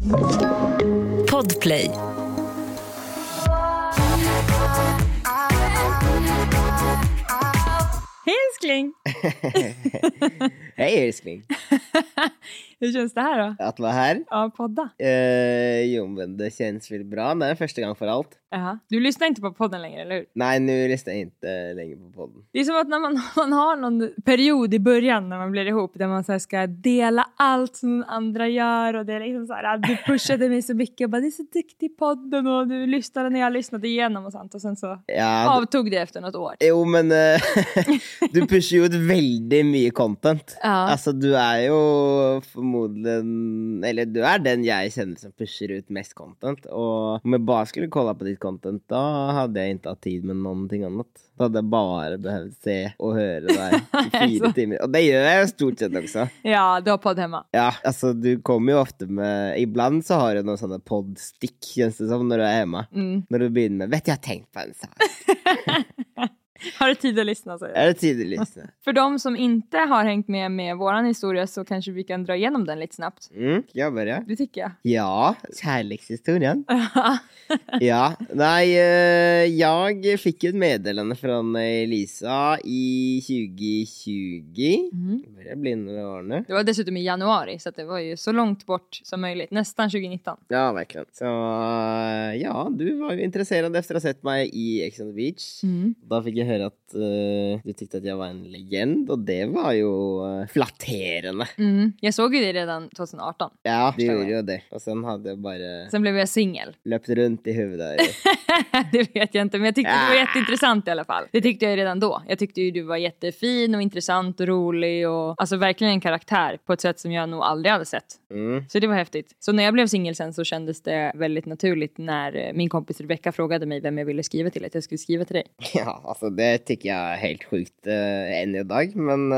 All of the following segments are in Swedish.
Podplay. Hej älskling! Hej älskling! Hur känns det här då? Att vara här? Ja, podda. Jo men det känns väl bra. Det är första gången för allt. Jaha. Du lyssnar inte på podden längre, eller hur? Nej, nu lyssnar jag inte längre på podden. Det är som att när man har någon period i början när man blir ihop där man så här ska dela allt som andra gör och det är liksom så här, du pushade mig så mycket och bara, det är så duktig i podden och du lyssnade när jag lyssnade igenom och sånt och sen så avtog det efter något år. Jo men du pushar ju ut väldigt mycket content. Ja. Alltså du är ju förmodligen, eller du är den jag känner som pushar ut mest content. Och om jag bara skulle kolla på ditt content, då hade jag inte haft tid med någonting annat. Då hade jag bara behövt se och höra dig i 4 timmar. Och det gör jag stort sett också. Ja, du har podd hemma. Ja, alltså du kommer ju ofta med, ibland så har du någon sån där poddstick, känns det som när du är hemma. När du börjar med, vet jag tänkt på en sak. Har du tid att lyssna? Så Är det tid att lyssna? För de som inte har hängt med våran historia så kanske vi kan dra igenom den lite snabbt. Jag börjar. Det tycker jag. Ja, kärlekshistorien. Ja, nej, jag fick ett meddelande från Elisa i 2020. Det börjar bli några år nu. Det var dessutom i januari så att det var ju så långt bort som möjligt. Nästan 2019. Ja, verkligen. Så ja, du var ju intresserad efter att ha sett mig i Ex on the Beach. Då fick jag höra att du tyckte att jag var en legend. Och det var ju flatterande. Jag såg ju det redan 2018. Ja, det gjorde ju det. Och sen hade jag bara Sen blev jag singel. löpt runt i huvudet. Det vet jag inte, men jag tyckte det var jätteintressant i alla fall. Det tyckte jag redan då. Jag tyckte ju du var jättefin och intressant och rolig och alltså verkligen en karaktär på ett sätt som jag nog aldrig hade sett. Så det var häftigt. Så när jag blev singel sen så kändes det väldigt naturligt när min kompis Rebecca frågade mig vem jag ville skriva till, att jag skulle skriva till dig. Ja, alltså det tycker jag är helt sjukt än idag, men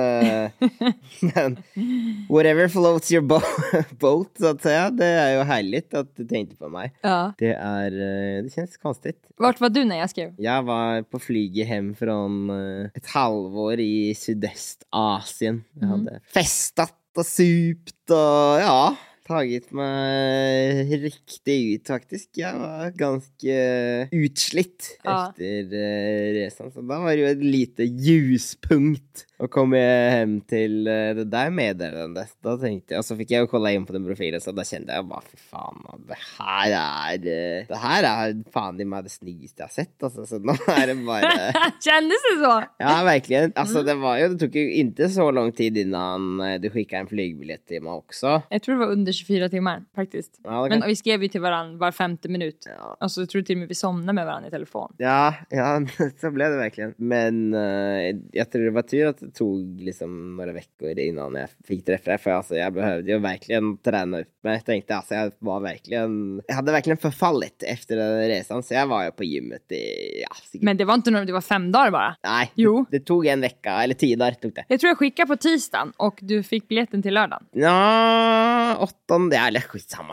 whatever floats your boat så att säga, det är ju härligt att du tänkte på mig. Ja. Det känns konstigt. Vart var du när jag skrev? Jag var på flyget hem från ett halvår i Sydöstasien. Jag hade festat och supt och ja, tagit mig riktigt ut faktiskt. Jag var ganska utslitt efter resan. Så då var det ju en lite ljuspunkt. Och kom jag hem till det där meddelandet. Då tänkte jag, och så fick jag kolla in på den profilen. Så då kände jag bara, för fan, det här är fan det snyggaste jag sett. Alltså, så då är det bara... Kändes det så? Ja, verkligen. Alltså det tog ju inte så lång tid innan du skickade en flygbiljett till mig också. Jag tror det var under 24 timmar faktiskt. Ja, okay. Men vi skrev ju till varandra var 5:e minut. Ja. Alltså jag tror till och med vi somnade med varandra i telefon. Ja, så blev det verkligen. Men jag tror det var tur att det tog liksom några veckor innan jag fick träffa det. För alltså, jag behövde ju verkligen träna upp mig. Jag tänkte alltså, jag hade verkligen förfallit efter den resan. Så jag var ju på gymmet i... Ja, men det var inte det var 5 dagar bara. Nej, jo. Det tog en vecka, eller 10 dagar tog det. Jag tror jag skickade på tisdagen och du fick biljetten till lördagen. Ja, 8:e, eller skitsamma.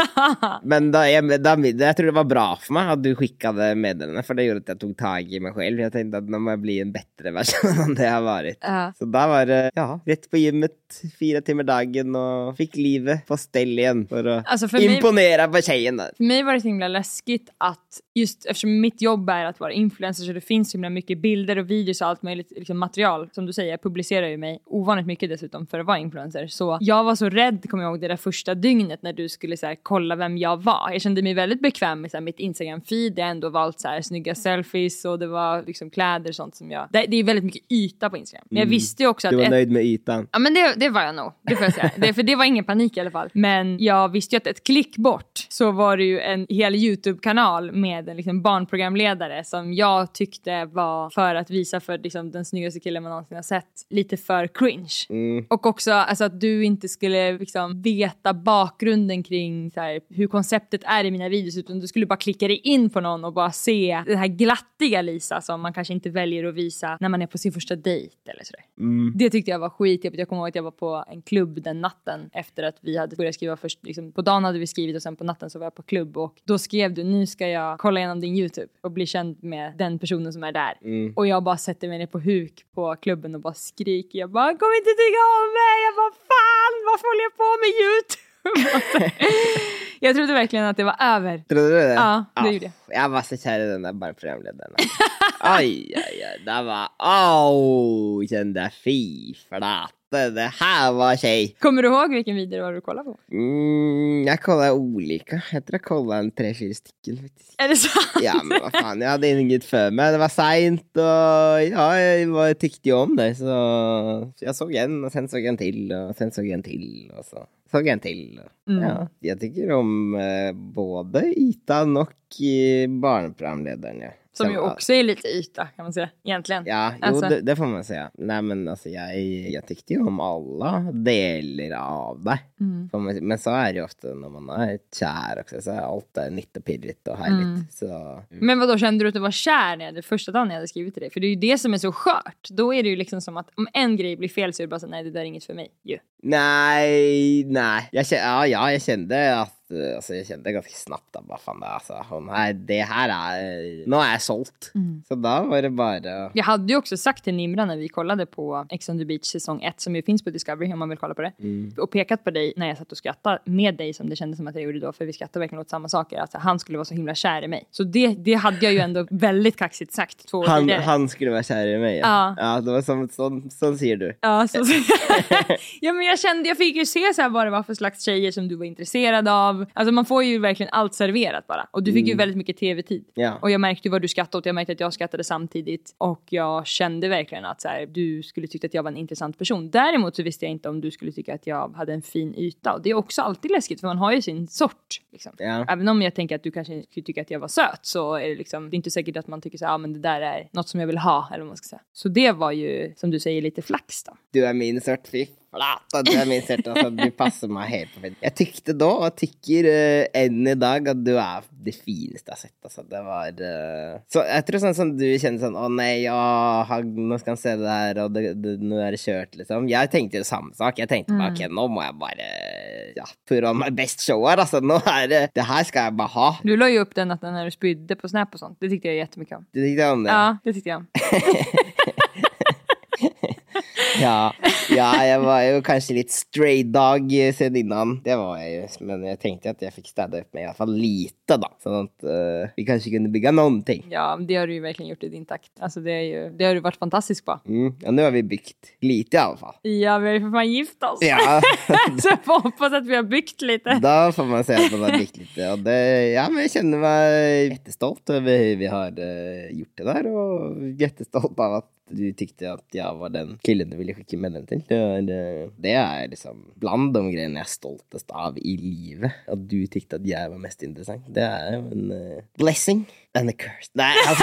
Men jag tror det var bra för mig att du skickade meddelarna, för det gjorde att jag tog tag i mig själv. Jag tänkte att när man blir en bättre version än det har varit. Så där var det, rätt på gymmet 4 timmar dagen och fick livet på ställ igen för att alltså imponera på tjejen där. För mig var det så himla läskigt att just eftersom mitt jobb är att vara influencer så det finns så himla mycket bilder och videos och allt möjligt liksom material. Som du säger, jag publicerar ju mig ovanligt mycket dessutom för att vara influencer. Så jag var så rädd, kommer jag ihåg, det där första dygnet när du skulle så här, kolla vem jag var. Jag kände mig väldigt bekväm med så här, mitt Instagram-feed. Jag har ändå valt så här, snygga selfies och det var liksom kläder och sånt som jag... Det är väldigt mycket yta på Instagram. Men jag visste ju också att... Du var nöjd med ytan. Ja, men det var jag nog. Det får jag säga. För det var ingen panik i alla fall. Men jag visste ju att ett klick bort så var det ju en hel YouTube-kanal med en liksom barnprogramledare som jag tyckte var, för att visa för liksom, den snyggaste killen man någonsin har sett, lite för cringe. Och också alltså, att du inte skulle liksom, veta bakgrunden kring så här, hur konceptet är i mina videos, utan du skulle bara klicka dig in på någon och bara se den här glattiga Lisa som man kanske inte väljer att visa när man är på sin första dejt eller sådär. Det tyckte jag var skit. Jag kommer ihåg att jag var på en klubb den natten efter att vi hade börjat skriva först. Liksom, på dagen hade vi skrivit och sen på natten så var jag på klubb och då skrev du, nu ska jag kolla igenom din YouTube och bli känd med den personen som är där. Och jag bara sätter mig ner på huk på klubben och bara skriker. Jag bara, kom inte tycka om mig! Jag bara, fan, varför håller jag på med YouTube? Jag trodde verkligen att det var över. Trodde du det? Ja, det gjorde jag. Jag var så kär i den där barnprogramledaren. Aj, det var... kände jag, fy flate. Det här var tjej. Kommer du ihåg vilken video var du kollade på? Jag kollade olika. Jag tror jag kollade 3-4 stycken faktiskt. Är det sant? Ja, men vad fan, jag hade inget för mig. Det var sent och ja, jag tyckte ju om det. Så jag såg en och sen såg jag en till och sen såg jag en till och så såg jag en till. Ja, jag tycker om både Ethan och barnprogramledaren. Ja. Som ju också är lite yta kan man säga, egentligen. Ja, alltså. jo, det får man säga. Nej, men alltså jag tyckte ju om alla delar av det. Men så är det ju ofta när man är kär också. Så är allt är nytt och pirrigt och härligt. Så. Men vad då kände du att du var kär när första dagen jag hade skrivit till dig? För det är ju det som är så skört. Då är det ju liksom som att om en grej blir fel så är det bara så nej, det där är inget för mig. Ju. Nej. Jag kände att jag kände ganska snabbt att bara fan det här är nu är jag sålt. Så då var det bara. Jag hade ju också sagt till Nimra när vi kollade på Ex on the Beach säsong 1 som ju finns på Discovery om man vill kolla på det. Och pekat på dig när jag satt och skrattade med dig som det kändes som att jag gjorde då, för vi skrattade verkligen åt samma saker, alltså han skulle vara så himla kär i mig. Så det hade jag ju ändå väldigt kaxigt sagt 2 år tidigare. Han skulle vara kär i mig. Ja, det var som ser du. Ja, så. Ja, men jag fick ju se så här vad det var för slags tjejer som du var intresserad av. Alltså man får ju verkligen allt serverat bara. Och du fick ju väldigt mycket tv-tid. Ja. Och jag märkte ju vad du skrattade åt. Jag märkte att jag skrattade samtidigt. Och jag kände verkligen att så här, du skulle tycka att jag var en intressant person. Däremot så visste jag inte om du skulle tycka att jag hade en fin yta. Och det är också alltid läskigt för man har ju sin sort. Liksom. Ja. Även om jag tänker att du kanske skulle tycka att jag var söt, så är det liksom, det är inte säkert att man tycker så här, men det där är något som jag vill ha. Eller vad man ska säga. Så det var ju, som du säger, lite flax då. Du är min sort, fy flata. Du är min sort, alltså, du passar mig helt perfekt. Jag tyckte då och tycker än idag att du är det finaste jag sett. Alltså, det var så jag tror sånn som du kände sånn, nej, nå skal han se det her, og nå er det kjørt, liksom. Jeg tenkte det samme sak. Jeg tenkte bare, ok, nå må jeg bare put on my best show her, altså. Nå er det här ska jag bara ha. Du la ju upp den natten när du spydde på Snap och sånt. Det tyckte jag jättemycket om. Du tyckte om det? Ja, det tyckte jag om. Ja, jag var ju kanske lite stray dog sen innan. Det var jag ju. Men jag tänkte att jag fick städa upp mig i alla fall lite då. Så att vi kanske kunde bygga någonting. Ja, det har du ju verkligen gjort i din takt. Alltså det har du varit fantastisk på. Ja, nu har vi byggt lite i alla fall. Ja, vi har ju för fan gift oss. Ja. Så jag får hoppas att vi har byggt lite. Då får man säga att man har byggt lite. Och men jag känner mig jättestolt över hur vi har gjort det där. Och jättestolt av att du tyckte att jag var den killen du ville skicka med den till. Det är liksom bland de grejerna jag är stoltast av i livet. Att du tyckte att jag var mest intressant. Det är en blessing and a curse. Nej, alltså.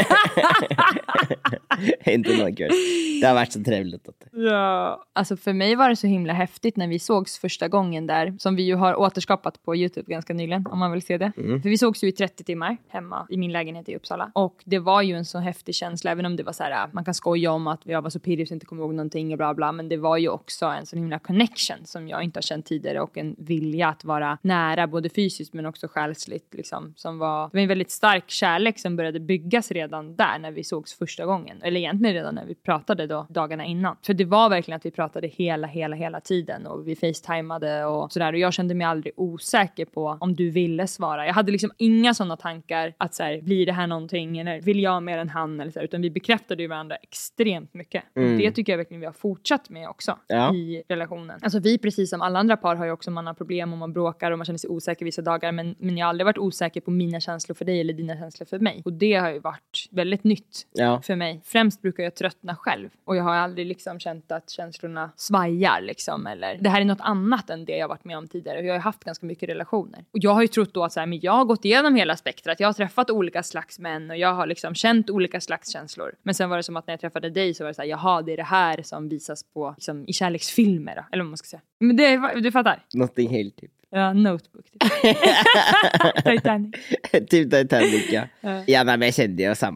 Inte någon curse. Det har varit så trevligt. Ja, alltså för mig var det så himla häftigt när vi sågs första gången där. Som vi ju har återskapat på YouTube ganska nyligen, om man vill se det. För vi sågs ju i 30 timmar hemma i min lägenhet i Uppsala. Och det var ju en så häftig känsla, även om det var så här, man kan skoja om att jag var så pirrig så inte kommer ihåg någonting och bla bla, men det var ju också en sån himla connection som jag inte har känt tidigare, och en vilja att vara nära både fysiskt men också själsligt liksom, som var, det var en väldigt stark kärlek som började byggas redan där när vi sågs första gången, eller egentligen redan när vi pratade då dagarna innan, för det var verkligen att vi pratade hela tiden och vi facetimade och sådär, och jag kände mig aldrig osäker på om du ville svara. Jag hade liksom inga sådana tankar att så här, blir det här någonting eller vill jag mer än han eller så här, utan vi bekräftade ju varandra extremt mycket. Det tycker jag verkligen vi har fortsatt med också i relationen. Alltså vi, precis som alla andra par, har ju också, man har problem och man bråkar och man känner sig osäker vissa dagar, men jag har aldrig varit osäker på mina känslor för dig eller dina känslor för mig. Och det har ju varit väldigt nytt för mig. Främst brukar jag tröttna själv och jag har aldrig liksom känt att känslorna svajar liksom, eller det här är något annat än det jag varit med om tidigare. Jag har haft ganska mycket relationer. Och jag har ju trott då att så här, men jag har gått igenom hela spektrat. Jag har träffat olika slags män och jag har liksom känt olika slags känslor. Men sen var det som att när jag träffade dig så var det så här, jaha, det är det här som visas på liksom, i kärleksfilmer då, eller vad man ska säga. Men du fattar? Någonting helt typ. Ja, Notebook typ. Titanic. Typ Titanic, ja. Ja, men jag kände ju samma sak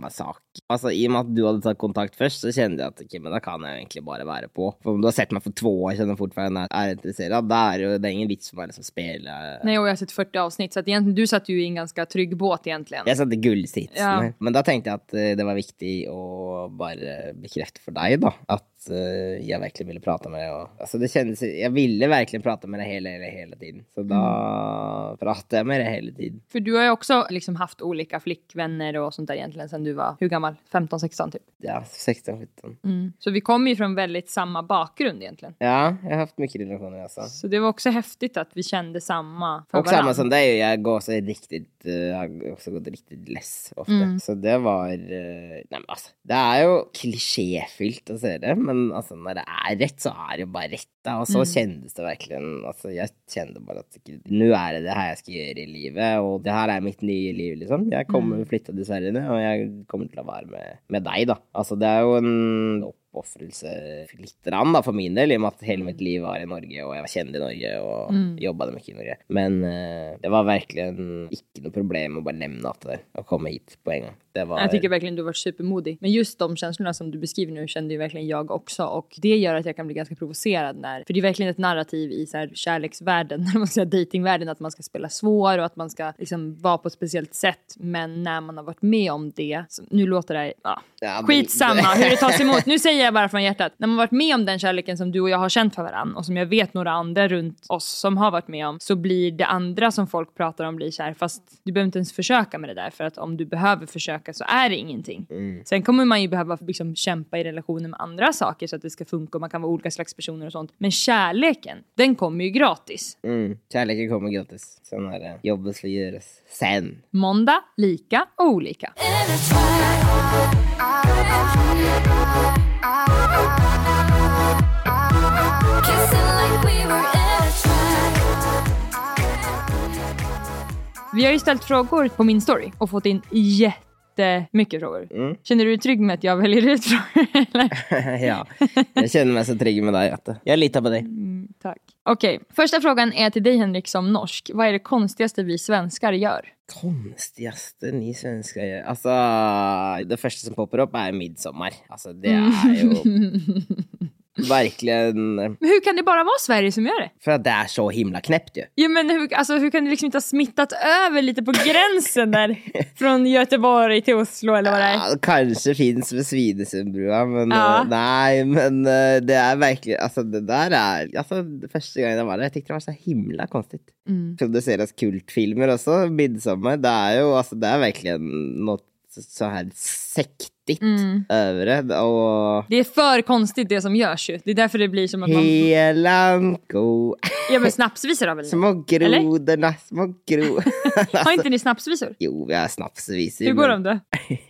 alltså, i och med att du hade tagit kontakt först så kände jag att okej, men då kan jag egentligen bara vara på. För om du har sett mig för 2 år sedan och fortfarande är intresserad, där det är ingen vits för mig som spelar. Nej, och jag har sett 40 avsnitt, så att egentligen, du satt ju i en ganska trygg båt egentligen. Jag satt i guldsitt. Ja. Men då tänkte jag att det var viktigt att bara bekräfta för dig då, att jag verkligen ville prata med dig. Alltså det kändes, jag ville verkligen prata med dig hela tiden. Så då pratade jag med dig hela tiden. För du har ju också liksom haft olika flickvänner och sånt där egentligen sen du var, hur gammal? 15-16 typ? Ja, 16-17. Så vi kommer ju från väldigt samma bakgrund egentligen. Ja, jag har haft mycket relationer alltså. Så det var också häftigt att vi kände samma för och varandra. samma som dig, jag går så riktigt, jag har också gått riktigt less ofta. Så det var, nej men alltså, det är ju klichéfyllt att säga det, men alltså när det är rätt så är det bara rätt. Och så kändes det verkligen, alltså jag kände bara att nu är det här jag ska göra i livet, och det här är mitt nya liv liksom. Jag kommer flytta till Sverige nu, och jag kommer till att vara med dig då. Alltså det är ju en uppoffrelse lite grann då för min del, i och med att hela mitt liv var i Norge och jag var känd i Norge och jobbade mycket i Norge. Men det var verkligen inte något problem att bara lämna allt det där och komma hit på en gång. Det var... Jag tycker verkligen du var supermodig. Men just de känslorna som du beskriver nu kände ju verkligen jag också. Och det gör att jag kan bli ganska provocerad när... För det är verkligen ett narrativ i så här kärleksvärlden, när man ska säga datingvärlden, att man ska spela svår och att man ska liksom vara på ett speciellt sätt. Men när man har varit med om det, så, nu låter det... skitsamma hur det tas emot. Nu säger jag bara från hjärtat. När man har varit med om den kärleken som du och jag har känt för varandra, och som jag vet några andra runt oss som har varit med om, så blir det andra som folk pratar om blir kär. Fast du behöver inte ens försöka med det där. För att om du behöver försöka så är det ingenting. Sen kommer man ju behöva liksom kämpa i relationer med andra saker så att det ska funka, och man kan vara olika slags personer och sånt. Men kärleken, den kommer ju gratis. Kärleken kommer gratis. Sen är det jobbet ska göras sen. Måndag, lika och olika. Vi har ju ställt frågor på min story och fått in jättemycket frågor. Känner du dig trygg med att jag väljer ut frågor? Eller? Ja, jag känner mig så trygg med dig. Jag litar på dig. Tack. Okej, första frågan är till dig, Henrik, som norsk. Vad är det konstigaste vi svenskar gör? Konstigaste ni svenskar gör? Alltså, det första som poppar upp är midsommar. Alltså, det är ju... verkligen. Men hur kan det bara vara Sverige som gör det? För att det är så himla knäppt ju. Ja, men hur kan det liksom inte ha smittat över lite på gränsen där? Från Göteborg till Oslo eller vad det är? Ja, kanske finns med Svinesundbrua, men nej, men det är verkligen, alltså det där är, alltså första gången jag var där, jag tyckte det var så himla konstigt. Produceras kultfilmer och så midsommar, det är ju, alltså det är verkligen något så här sektigt över det, och det är för konstigt det som görs ju. Det är därför det blir som att man... Helanko. Ja, men snapsvisor har väl ni? Små grodorna, små Har inte ni snapsvisor? Jo, vi har snapsvisor. Hur går de då?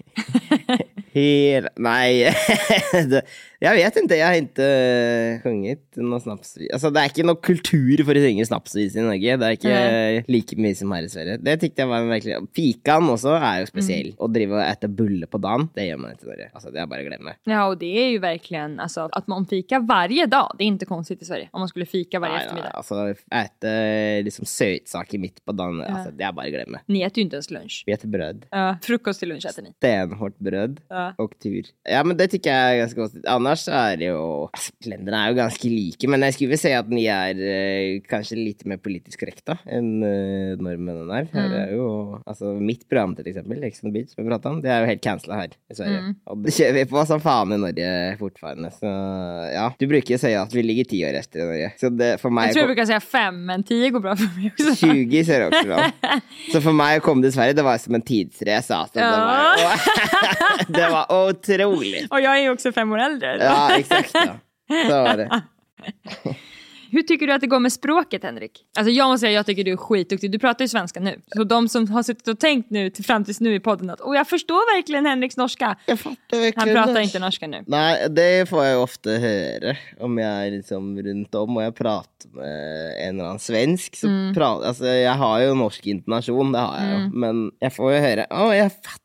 Nej, jag vet inte, jag har inte sjungit någon snapsvis. Alltså det är inte någon kultur för att sjunga snapsvis i Norge. Det är inte lika mycket som här i Sverige. Det tyckte jag var verkligen. Fikan också är ju speciell. Och driva och äta bulle på dagen, det gör man inte i Norge. Alltså det är bara att glömma. Ja, och det är ju verkligen, alltså att man fikar varje dag, det är inte konstigt i Sverige. Om man skulle fika varje eftermiddag. Alltså äta liksom sötsaker mitt på dagen, alltså det är bara att glömma. Ni äter ju inte ens lunch. Vi äter bröd. Frukost till lunch äter ni. Stenhårt bröd. Och tur. Ja, men det tycker jag är ganska gott. Annars är det ju... Alltså, länderna är ju ganska lika. Men jag skulle säga att ni är kanske lite mer politiskt korrekta än norrmännen är. Här är ju... Alltså, mitt program till exempel, Leksand Beach, som vi pratar om, det är ju helt cancellad här i Sverige. Och det kör vi på som fan i Norge fortfarande. Så, ja. Du brukar säga att vi ligger 10 år efter i Norge. Så det, för mig jag tror jag brukar säga 5, men 10 går bra för mig också. 20 ser också bra. Så för mig kom det i Sverige, det var som en tidsresa. Alltså, det var otroligt. Och jag är ju också 5 år äldre. Eller? Ja, exakt. Ja. Så var det. Hur tycker du att det går med språket, Henrik? Alltså jag måste säga, jag tycker du är skitduktig. Du pratar ju svenska nu. Så de som har suttit och tänkt nu fram tills nu i podden att jag förstår verkligen Henriks norska. Jag fattar verkligen. Han pratar inte norska nu. Nej, det får jag ofta höra om jag är liksom runt om och jag pratar med en eller annan svensk. Så alltså jag har ju norsk intonation, det har jag. Men jag får ju höra, jag fattar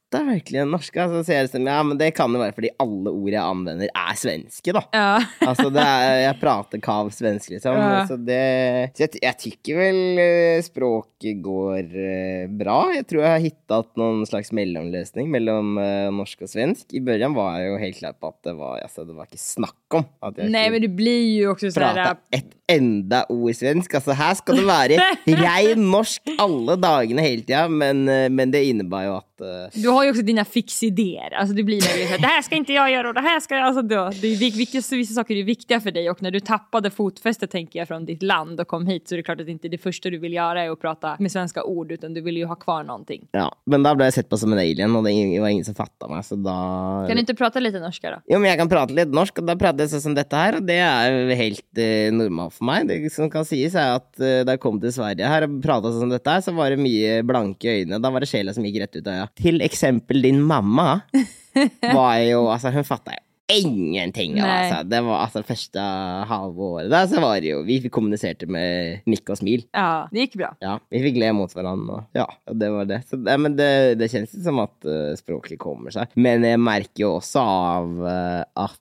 pratar verkligen norska? Så ser det som, ja, men det kan jo være fordi alle ord jeg anvender svenske, da. Ja. Altså, jeg prater kav svensk, liksom. Ja. Så jeg tykker vel språket går bra. Jeg tror jeg har hittat noen slags mellomløsning mellom norsk og svensk. I början var jeg jo helt klar på at det var ikke snakk om. At jeg Nej, men det blir ju också så prata här... ett enda ord svensk. Altså, her skal det være rein norsk alle dagene hele tiden, men det innebär jo at... Du har ju också dina fixidéer. Alltså det blir ju så här, det här ska inte jag göra och det här ska jag... Alltså då, det är vissa saker är viktiga för dig, och när du tappade fotfästet, tänker jag, från ditt land och kom hit, så är det klart att inte det första du vill göra är att prata med svenska ord, utan du vill ju ha kvar någonting. Ja, men da ble jeg sett på som en alien, og det var ingen som fattet meg, så da... Kan du inte prata lite norska då? Jo, men jeg kan prate litt norsk, og da prater jeg sånn som dette her, og det jo helt normalt for meg. Det som kan sies at da jeg kom til Sverige her og pratet sånn som dette her, så var det mye blanke øyne. Da var det sjela som gikk rett ut av øya. Til eksempel din mamma var jo, altså hun fattet jo ingenting. Altså. Det var altså første halve året der, så var det jo, vi kommuniserte med nikk og smil. Ja, det gikk bra. Ja, vi fikk le mot hverandre, og det var det. Så, men det kjennes som at språket kommer seg. Men jeg merker jo også av at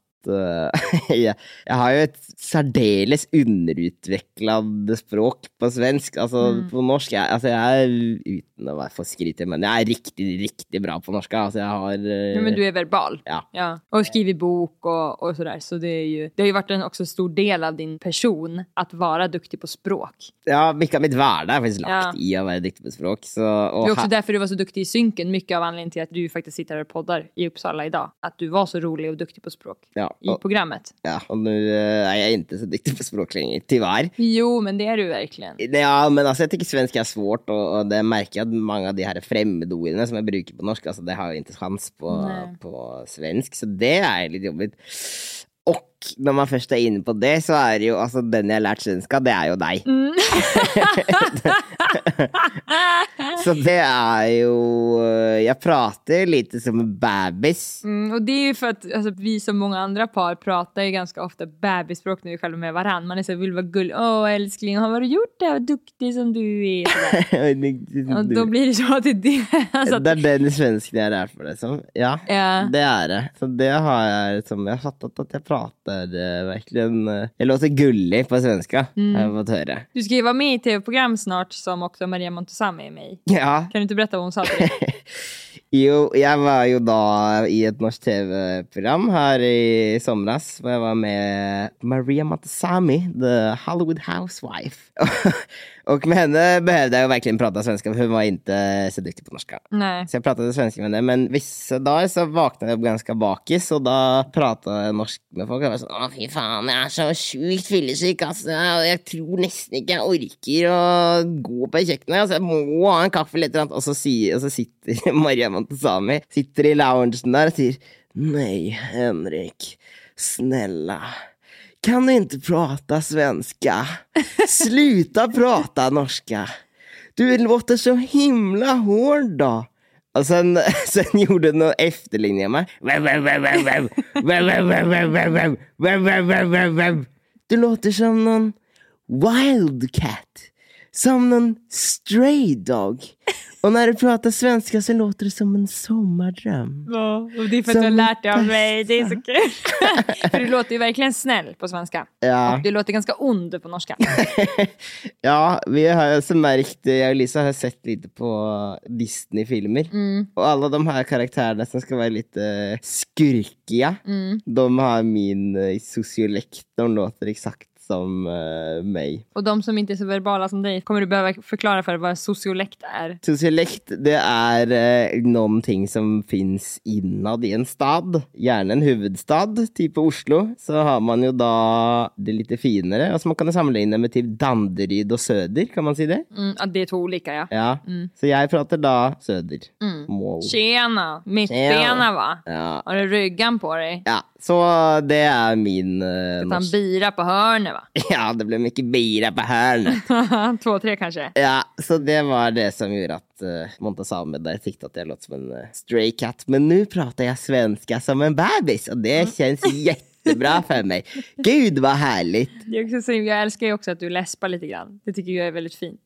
jeg har jo et særdeles underutviklet språk på svensk, altså på norsk, jeg uten å være for skrytig, men jeg riktig bra på norsk, altså jeg har... Ja, men du verbal. Ja. Och skriver bok och sådär, så det har ju varit en också stor del av din person att vara duktig på språk. Ja, mycket av mitt värde är faktiskt lagt i att vara duktig på språk. Så, det är också därför du var så duktig i synken, mycket av anledningen till att du faktiskt sitter och poddar i Uppsala idag, att du var så rolig och duktig på språk i programmet. Ja, och nu är jag inte så duktig på språk längre, tyvärr. Jo, men det är du verkligen. Ja, men alltså jag tycker svenska är svårt, och det märker jag att många av de här fremmedordene som jag brukar på norsk, alltså det har jag inte chans på svensk, så det är lite jobbigt. Och när man först är inne på det, så är det ju, alltså den jag lärt svenska, det är ju dig. Så det är ju, jag pratar lite som en bebis. Och det är ju för att alltså, vi som många andra par pratar ju ganska ofta bebisspråk när vi själva med varann. Man är så vill vara gull. Älskling, har du gjort det? Vad duktig som du är. Och då blir det så att det alltså, det är den svensken jag är för det som. Ja, det är det. Så det har jag som jag fattat att jag pratar verkligen. Jag låter gullig på svenska. Jag har fått höra. Du ska ju vara med i tv-program snart som också Maria Montazami är med i. Ja. Kan du inte berätta vad hon sa till dig? Jo, jag var ju då i ett norskt tv-program här i somras. Jag var med Maria Montazami, the Hollywood housewife. Och med henne behövde jag ju verkligen prata svenska, för hon var inte så duktig på norska. Nej. Så jag pratade svenska med henne, men vissa dagar så vaknade jag ganska bakis, och då pratade jag norsk med folk. Jag var sånn, fy fan, jag är så sjukt fyllesyk, alltså. Jag tror nästan inte jag orkar att gå på kökkenet. Alltså, jag må ha en kaffe eller något. Och så sitter Maria Montazami sitter i loungen där och säger, nej, Henrik, snälla, kan du inte prata svenska? Sluta prata norska. Du låter så himla hård då. Och sen gjorde den någon efterlinje med. Du låter som någon wildcat. Som någon stray dog. Och när du pratar svenska så låter det som en sommardröm. Ja, och det är för att du har lärt dig av mig. Det är så kul. För du låter ju verkligen snäll på svenska. Ja. Och du låter ganska ond på norska. Ja, vi har också märkt, jag och Lisa har sett lite på Disney-filmer. Och alla de här karaktärerna som ska vara lite skurkiga, de har min sociolekt. De låter exakt som mig. Och de som inte är så verbala som dig, kommer du behöva förklara för vad sociolekt är? Sociolekt, det är någonting som finns inad i en stad. Gärna en huvudstad, typ Oslo. Så har man ju då det lite finare. Alltså man kan sammanligna med typ Danderyd och Söder, kan man säga det? Ja, det är två olika, ja. Så jag pratar då Söder. Tjena, mittbena va? Ja. Har du ryggan på dig? Ja, så det är min... Ska ta en bira på hörnet va? Ja, det blev mycket bira på hörnet. 2-3 kanske? Ja, så det var det som gjorde att Montazami där tyckte att jag låter som en stray cat. Men nu pratar jag svenska som en bebis, och det känns jättebra för mig. Gud vad härligt. Jag älskar ju också att du läspar lite grann. Det tycker jag är väldigt fint.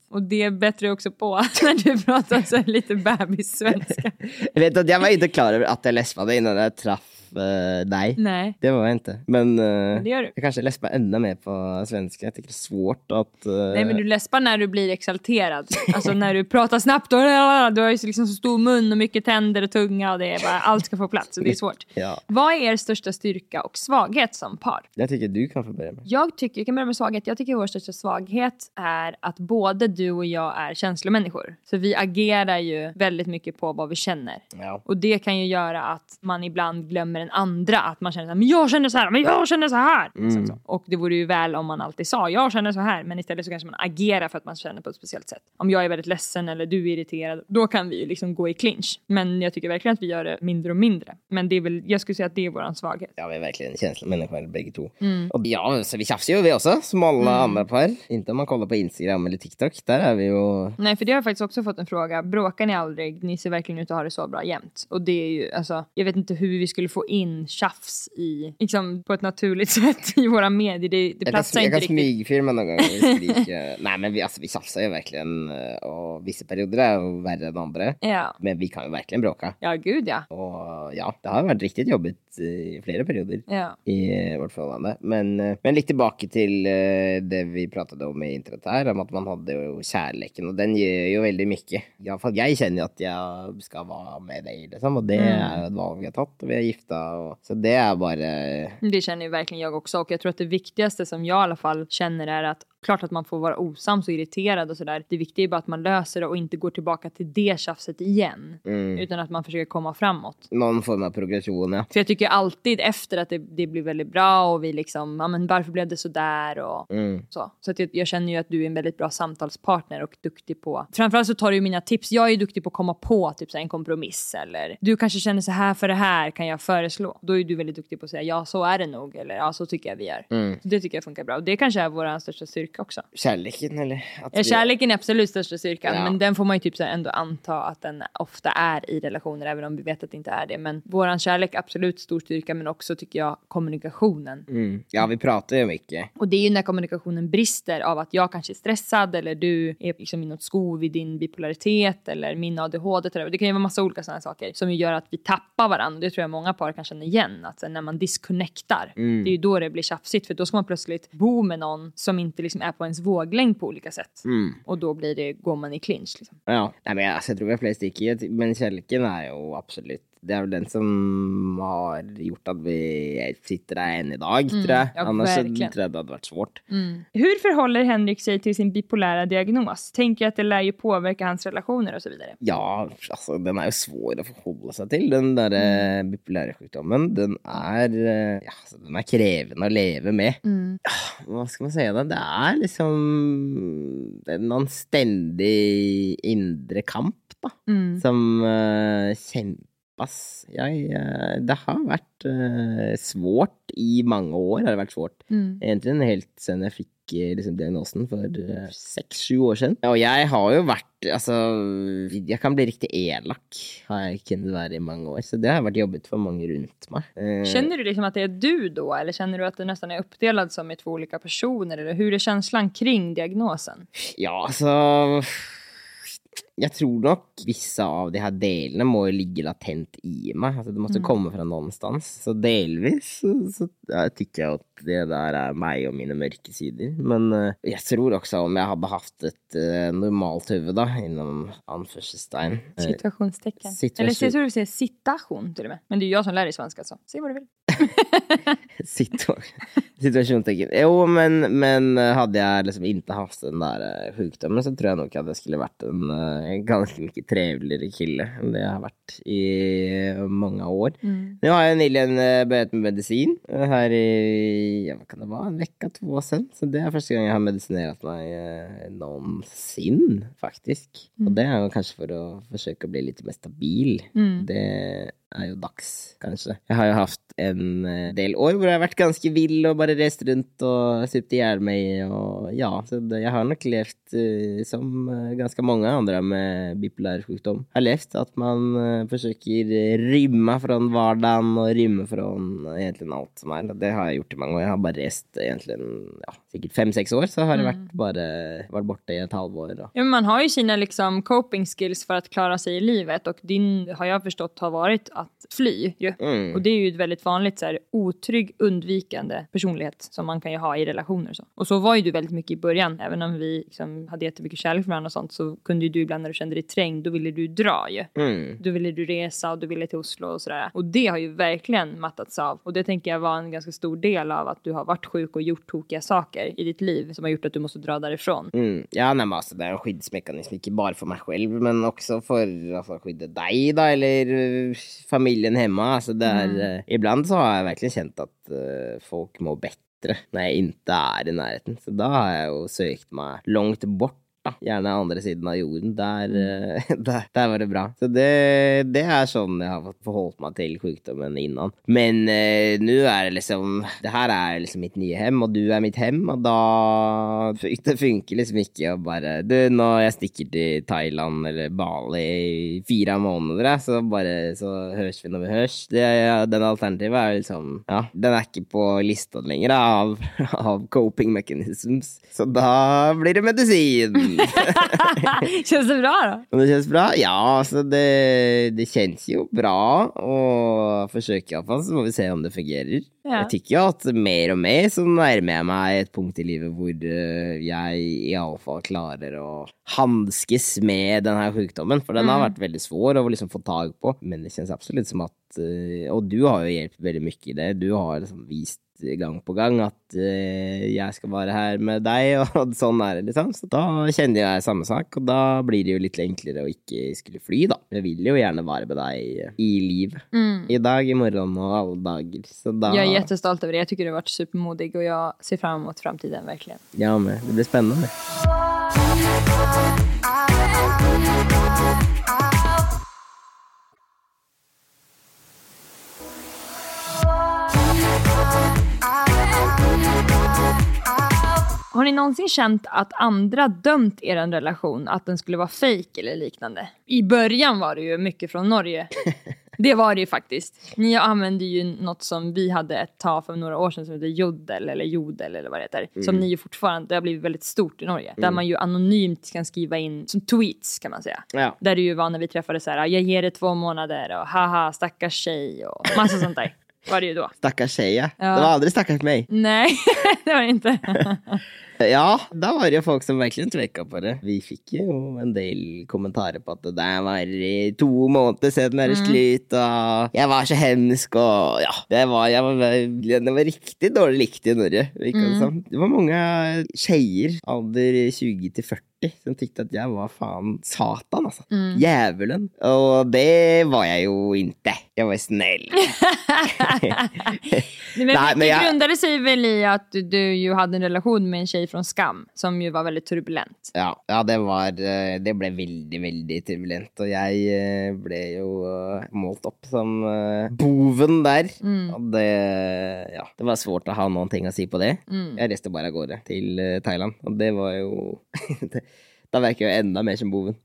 Och det bättrar också på när du pratar så lite bebissvenska. Jag vet att jag var inte klar över att jag läspade innan jag träff dig. Nej. Det var jag inte. Men det gör du. jag kanske läspar ännu mer på svenska. Jag tycker det är svårt att... Nej, men du läspar när du blir exalterad. Alltså när du pratar snabbt och du har ju liksom så stor mun och mycket tänder och tunga och det är bara, allt ska få plats och det är svårt. Ja. Vad är er största styrka och svaghet som par? Jag tycker du kan få börja med. Jag kan börja med svaghet. Jag tycker vår största svaghet är att både du och jag är känslomänniskor. Så vi agerar ju väldigt mycket på vad vi känner. Ja. Och det kan ju göra att man ibland glömmer en andra. Att man känner så här, men jag känner så här, men jag känner så här. Så. Och det vore ju väl om man alltid sa, jag känner så här. Men istället så kanske man agerar för att man känner på ett speciellt sätt. Om jag är väldigt ledsen eller du är irriterad, då kan vi ju liksom gå i clinch. Men jag tycker verkligen att vi gör det mindre och mindre. Men det är väl, jag skulle säga att det är våran svaghet. Ja, vi är verkligen känslomänniskor bägge två. Och ja, så vi tjafsar ju vi också, som alla andra par. Inte om man kollar på Instagram eller TikTok, där är vi ju... Nej, för det har jag faktiskt också fått en fråga. Bråkar ni aldrig? Ni ser verkligen ut att ha det så bra jämt. Och det är ju, alltså, jag vet inte hur vi skulle få in tjafs i, liksom på ett naturligt sätt i våra medier. Det platsar inte riktigt. Jag kan smygfilma någon gång och skrika. Nej, men vi tjafsar ju verkligen. Och vissa perioder är värre än andra. Ja. Men vi kan ju verkligen bråka. Ja, gud ja. Och ja, det har varit riktigt jobbigt i flera perioder i vårt förhållande. Men lite tillbaka till det vi pratade om i introt här, om att man hade ju kärleken, och den ger ju väldigt mycket. Jag känner ju att jag ska vara med dig liksom, och det är ett val vi har tagit och vi är gifta, och så det är bara... Det känner ju verkligen jag också, och jag tror att det viktigaste som jag i alla fall känner är att klart att man får vara osams och irriterad och sådär. Det viktiga är bara att man löser det och inte går tillbaka till det tjafset igen. Utan att man försöker komma framåt. Någon form av progression, ja. För jag tycker alltid efter att det blir väldigt bra och vi liksom, ja men varför blev det så där och så. Så att jag känner ju att du är en väldigt bra samtalspartner och duktig på. Framförallt så tar du ju mina tips. Jag är ju duktig på att komma på typ så här en kompromiss, eller du kanske känner så här för det här kan jag föreslå. Då är du väldigt duktig på att säga ja, så är det nog, eller ja, så tycker jag vi är. Så det tycker jag funkar bra. Och det kanske är vår största styrka också. Kärleken, eller? Kärleken är absolut största styrkan, men den får man ju typ så ändå anta att den ofta är i relationer, även om vi vet att det inte är det. Men våran kärlek är absolut stor styrka, men också tycker jag kommunikationen. Ja, vi pratar ju mycket. Och det är ju när kommunikationen brister av att jag kanske är stressad, eller du är liksom i något skov vid din bipolaritet, eller min ADHD. Det kan ju vara massa olika sådana saker som gör att vi tappar varandra. Det tror jag många par kan känna igen, att när man disconnectar, det är ju då det blir tjafsigt, för då ska man plötsligt bo med någon som inte liksom är på ens våglängd på olika sätt. Och då går man i clinch liksom. Ja, nej, men jag tror vi har flera stycken, men kärleken är ju absolut, det är väl den som har gjort att vi sitter där än idag, tror jag. Ja, annars verkligen. tror jag det hade varit svårt. Hur förhåller Henrik sig till sin bipolära diagnos? Tänker att det lär ju påverka hans relationer och så vidare. Ja, alltså den är ju svår att förhålla sig till, den där bipolära sjukdomen. Den är krävande att leva med. Vad ska man säga då? Det är liksom någon ständig inre kamp då, som kämpas. Det har varit svårt i många år. Har det varit svårt. Egentligen helt sen jag fick liksom diagnosen för 6-7 år sedan. Och jag har ju varit, alltså, jag kan bli riktigt elak, har jag kunnat vara i många år. Så det har varit jobbigt för många runt mig. Känner du liksom att det är du då? Eller känner du att det nästan är uppdelad som i 2 olika personer? Eller hur är känslan kring diagnosen? Ja, alltså... Jag tror nog vissa av de här delarna må ligga latent i mig. Alltså det måste komma från någonstans. Så delvis så tycker jag att det där är mig och mina mörka sidor. Men jag tror också om jag hade haft ett normalt huvud då, inom anförselstein. Situationstecken. Eller jag tror du säger citation till och med. Men det är jag som lär dig svenska, så säg vad du vill. Situationstecken. Jo, men hade jag liksom inte haft den där sjukdomen, så tror jag nog att det skulle varit en ganska mycket trevligare kille än det jag har varit i många år. Nu har jag nyligen börjat med medicin här i, vad kan det vara, en vecka, 2 sedan. Så det är första gången jag har medicinerat mig någonsin faktiskt. Och det är kanske för att försöka bli lite mer stabil. Det är ju dags kanske. Jag har ju haft en del år hvor jag har varit ganska vill och bara rest runt och supit ihjäl mig, och ja, så jag har nog levt som ganska många andra med bipolär sjukdom har levt, att man försöker rymma från vardagen och rymma från egentligen allt som är. Det har jag gjort i många år. Jag har bara rest egentligen säkert 5-6 år så har det varit borta i ett halvår då. Ja, men man har ju sina liksom coping skills för att klara sig i livet, och din har jag förstått har varit att fly ju. Och det är ju ett väldigt vanligt så här otrygg, undvikande personlighet som man kan ju ha i relationer och så var ju du väldigt mycket i början, även om vi liksom hade jättemycket kärlek för varandra och sånt, så kunde ju du ibland när du kände dig trängd, då ville du dra ju. Då ville du resa och du ville till Oslo och sådär. Och det har ju verkligen mattats av, och det tänker jag var en ganska stor del av att du har varit sjuk och gjort tokiga saker i ditt liv som har gjort att du måste dra därifrån. Ja, nej, men alltså, det är en skyddsmekanism, inte bara för mig själv, men också för att skydda dig då, eller familjen hemma. Alltså, ibland så har jag verkligen känt att folk mår bättre när jag inte är i närheten. Så då har jag ju sökt mig långt bort. Gärna andra sidan av jorden. Där var det bra. Så det är sånn jag har förhållit mig till sjukdomen innan. Men nu är det liksom, det här är liksom mitt nya hem, och du är mitt hem, och då det funkar liksom inte att bara, du, när jag sticker till Thailand eller Bali i 4 månader, så hörs vi när vi hörs. Den alternativet är liksom, ja, den är inte på listan längre av coping mechanisms. Så då blir det medicin. Känns det bra då? Det känns bra, ja, så det känns ju bra, och försöker i alla fall, så får vi se om det fungerar. Ja. Jag tycker ju att mer och mer så närmar jag mig ett punkt i livet hvor jag i alla fall klarar att handskas med den här sjukdomen, för den har varit väldigt svår att liksom få tag på, men det känns absolut som att, och du har ju hjälpt väldigt mycket i det, du har liksom vist gang på gang att jag ska vara här med dig, och sånn är det liksom. Så då kände jag samma sak, och då blir det ju lite enklare att inte skulle fly då. Jag vill ju gärna vara med dig i liv. Idag, imorgon och alla dagar. Så då... Jag är jättestolt över det. Jag tycker du har varit supermodig, och jag ser fram emot framtiden verkligen. Ja, men det blir spännande. Har ni någonsin känt att andra dömt er en relation, att den skulle vara fake eller liknande? I början var det ju mycket från Norge. Det var det ju faktiskt. Ni använde ju något som vi hade ett tag för några år sedan som heter Jodel eller vad det heter. Som ni ju fortfarande, det har blivit väldigt stort i Norge. Där man ju anonymt kan skriva in som tweets, kan man säga. Ja. Där det ju var när vi träffades så här, jag ger det 2 månader och haha, stackars tjej och massa sånt där. Var det ju då. Stackars tjej, ja. Det var aldrig stackars mig. Nej, det var det inte. Ja, då var det ju folk som verkligen tryckade på det. Vi fick ju en del kommentarer på att det där var 2 månader sedan när det slut, och jag var så hemsk, och ja, det var riktigt dåligt likt i Norge. Det var många tjejer alder 20 till 40 som tyckte att jag var fan satan, alltså. Djävulen. Och det var jag ju inte. Jag var snäll. Men det grundade sig väl i att du ju hade en relation med en tjej från Skam som ju var väldigt turbulent. Ja, det blev väldigt, väldigt turbulent, och jag blev ju målt upp som boven där. Och det var svårt att ha någonting att säga på det. Jag reste bara gå till Thailand, och det var ju då verkar jag ända mer som boven.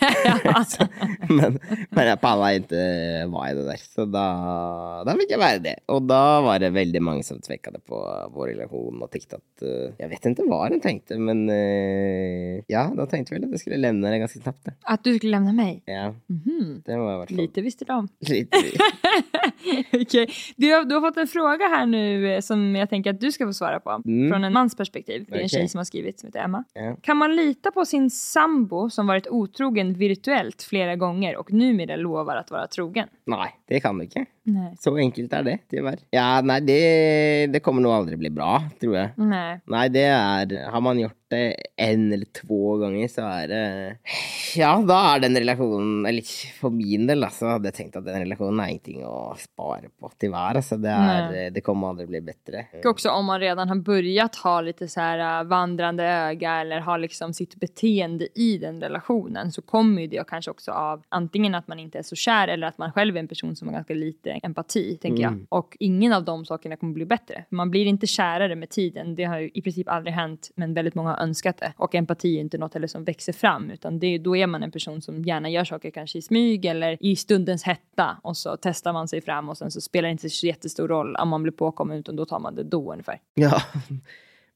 men jag pallar inte vara i det där. Så då fick jag vara det. Och då var det väldigt många som tvekade på vår relation och tyckte att, jag vet inte vad de tänkte, men ja, då tänkte väl att jag skulle lämna det ganska snabbt. Att du skulle lämna mig? Ja. Det var lite visste de. Lite. Okej. Du har fått en fråga här nu som jag tänker att du ska få svara på. Från en mans perspektiv. Det är en tjej som har skrivit, som heter Emma. Ja. Kan man lita på sin sambo som varit otrogen virtuellt flera gånger och numera lovar att vara trogen? Nej, det kan du inte. Nej. Så enkelt är det, tyvärr. Ja, nej, det kommer nog aldrig bli bra, tror jag. Nej, det är, har man gjort det 1 eller 2 gånger så är det, ja, då är den relationen, eller för min del, alltså, hade jag tänkt att den relationen är ingenting att spara på till var, så det kommer aldrig bli bättre. Och också om man redan har börjat ha lite så här vandrande öga eller har liksom sitt beteende i den relationen, så kommer ju det kanske också av antingen att man inte är så kär eller att man själv är en person som har ganska lite empati, tänker jag. Och ingen av de sakerna kommer bli bättre. Man blir inte kärare med tiden. Det har ju i princip aldrig hänt, men väldigt många har önskat det. Och empati är inte något heller som växer fram, utan då är man en person som gärna gör saker kanske i smyg eller i stundens hetta, och så testar man sig fram och sen så spelar det inte så jättestor roll om man blir påkommen, utan då tar man det då ungefär. Ja.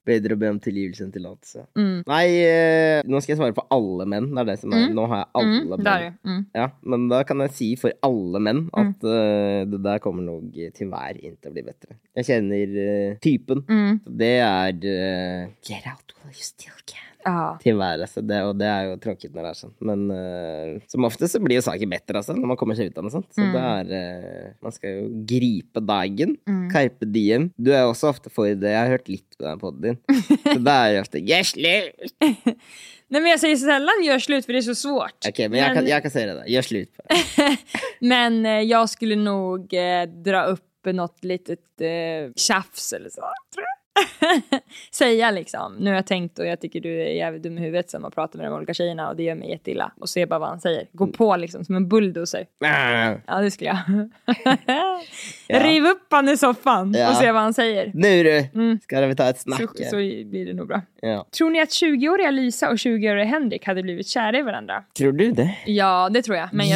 Bedre å be om tilgivelse enn tillatelse. Nei, nå skal jeg svare for alle menn. Det er det som er. Nå har jeg alle menn. Ja, men da kan jeg si for alle menn at det der kommer nok til hver inn til å bli bedre. Jeg kjenner typen. Det er get out while you still can. Tilværelse, og det er jo tråkigt når det er sånn. Men som ofte så blir jo saken bedre altså, når man kommer seg ut av noe sånt. Så det er, man skal jo gripe dagen, carpe diem. Du er også ofte for det, jeg har hørt litt på den podden din. Så det er jo ofte, gjør slutt! Nej, men jag säger så sällan gör slut för det är så svårt. Okej, men jag kan säga det där. Gör slut på det. Men jag skulle nog dra upp något litet tjafs eller så, tror jag. Säga liksom, nu har jag tänkt och jag tycker du är jävligt dum i huvudet som att prata med de olika tjejerna och det gör mig jätteilla. Och se bara vad han säger. Gå på liksom som en bulldozer. Ja, det skulle jag. Riv upp han i soffan och se vad han säger. Nu du, ska vi ta ett snack? Så blir det nog bra. Tror ni att 20-åriga Lisa och 20-åriga Henrik hade blivit kära i varandra? Tror du det? Ja, det tror jag. Men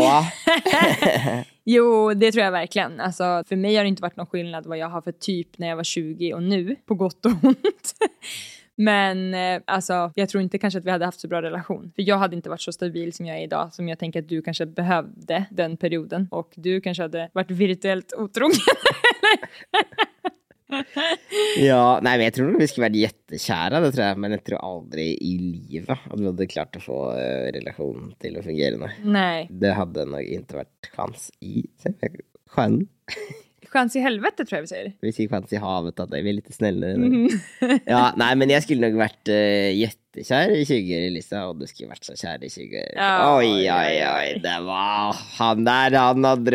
Jo, det tror jag verkligen. Alltså, för mig har det inte varit någon skillnad vad jag har för typ när jag var 20 och nu, på gott och ont. Men alltså, jag tror inte kanske att vi hade haft så bra relation. För jag hade inte varit så stabil som jag är idag. Som jag tänker att du kanske behövde den perioden. Och du kanske hade varit virtuellt otrogen. Ja, nej, men jag tror nog vi skulle vara jättekära, det tror jag. Men jag tror aldrig i livet att vi hade klart att få relation till att fungera. Nej. Det hade nog inte varit chans i sjön. Chans i helvete tror jag vi säger. Vi säger chans i havet, att det är lite snällare. Ja, nej, men jag skulle nog varit jättekär i 20 Lisa, och du skulle varit så kär i 20. Oj, det var han där, han hade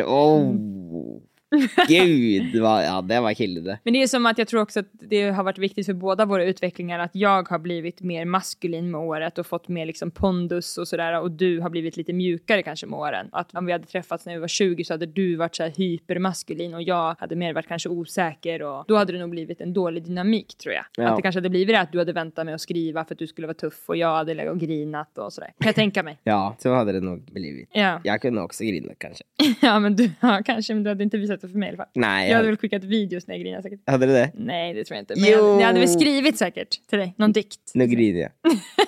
Gud, det var killade. Men det är som att jag tror också att det har varit viktigt för båda våra utvecklingar att jag har blivit mer maskulin med året och fått mer liksom pondus och sådär, och du har blivit lite mjukare kanske med åren. Att om vi hade träffats när vi var 20 så hade du varit så här hypermaskulin och jag hade mer varit kanske osäker, och då hade det nog blivit en dålig dynamik, tror jag. Ja. Att det kanske hade blivit det att du hade väntat med att skriva för att du skulle vara tuff och jag hade legat och grinat och sådär. Kan jag tänka mig? Ja, så hade det nog blivit. Ja. Jag kunde också grina kanske. Ja, men kanske, men du hade inte visat det för mig i alla fall. Nej, jag hade väl skickat videos när jag grinade säkert. Hade du det? Nej, det tror jag inte. Men jag hade väl skrivit säkert till dig. Någon dikt. Nu griner jag.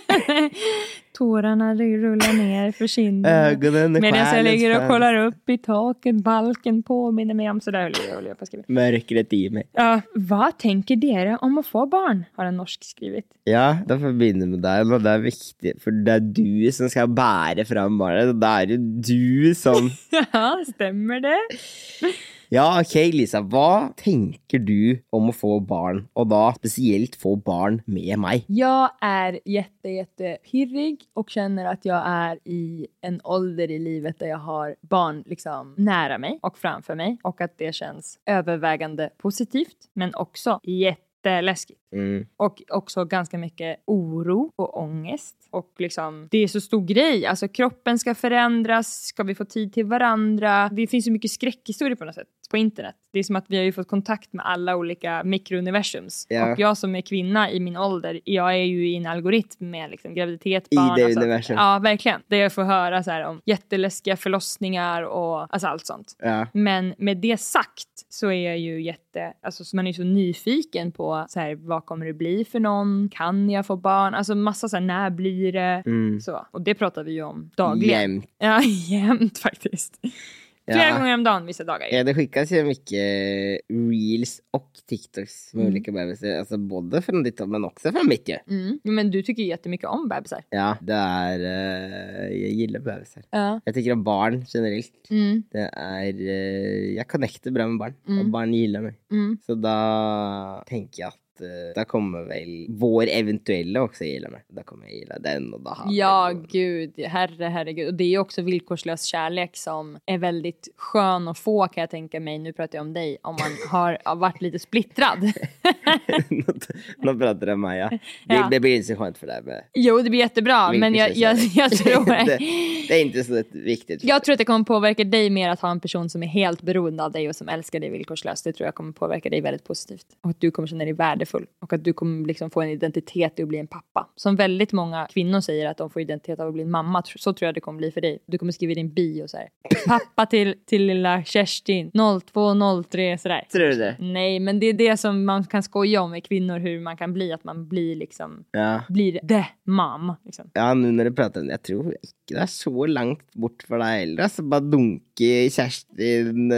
Tårarna rullar ner för kinden. Medan jag ligger och kollar upp i taket. Balken påminner mig om. Sådär höll jag på att skriva. Mörkret i mig. Ja, vad tänker dere om att få barn? Har en norsk skrivit. Ja, då får vi börja med det. Men det är viktigt. För det är du som ska bära fram barnet. Det är ju du som... Ja, stämmer det? Ja, okej Lisa, vad tänker du om att få barn? Och då speciellt få barn med mig? Jag är jättepirrig och känner att jag är i en ålder i livet där jag har barn liksom nära mig och framför mig. Och att det känns övervägande positivt, men också jätteläskigt. Och också ganska mycket oro och ångest. Och liksom, det är så stor grej. Alltså kroppen ska förändras. Ska vi få tid till varandra? Det finns så mycket skräckhistorier på något sätt på internet. Det är som att vi har ju fått kontakt med alla olika mikrouniversums. Ja. Och jag som är kvinna i min ålder, jag är ju i en algoritm med liksom graviditet, barn. I det universum. Ja, verkligen. Där jag får höra så här om jätteläskiga förlossningar och alltså allt sånt. Ja. Men med det sagt så är jag ju alltså man är så nyfiken på så här, vad kommer det bli för någon? Kan jag få barn? Alltså massa så här, när blir det? Så. Och det pratar vi ju om dagligen. Jämt. Ja, jämt faktiskt. Flera gånger om dagen vissa dagar. Ja, det skickas ju mycket reels och TikToks med olika bebisar. Alltså både från ditt men också från mitt ju. Men du tycker ju jättemycket om bebisar. Ja, det är... jag gillar bebisar. Ja. Jag tycker om barn generellt. Det är... jag connectar bra med barn. Och barn gillar mig. Så då tänker jag att där kommer väl vår eventuella också gilla mig. Där kommer jag gilla den och då har ja, gud. Herregud. Och det är ju också villkorslös kärlek som är väldigt skön att få, kan jag tänka mig. Nu pratar jag om dig. Om man har varit lite splittrad. Nå pratar det om mig, ja. Det blir inte så skönt för det med. Jo, det blir jättebra. Men jag tror... det är inte så viktigt. Jag tror att det kommer påverka dig mer att ha en person som är helt beroende av dig och som älskar dig villkorslöst. Det tror jag kommer påverka dig väldigt positivt. Och att du kommer känna dig värdefull värdefull. Och att du kommer liksom få en identitet i att bli en pappa. Som väldigt många kvinnor säger att de får identitet av att bli en mamma. Så tror jag det kommer bli för dig. Du kommer skriva i din bio så här. Pappa till lilla Kerstin. 0203 sådär. Tror du det? Nej, men det är det som man kan skoja om med kvinnor. Hur man kan bli. Att man blir liksom... Ja. Blir the mom. Liksom. Ja, nu när du pratar om det. Jag tror inte det är så långt bort för dig heller. Alltså bara dunke Kerstin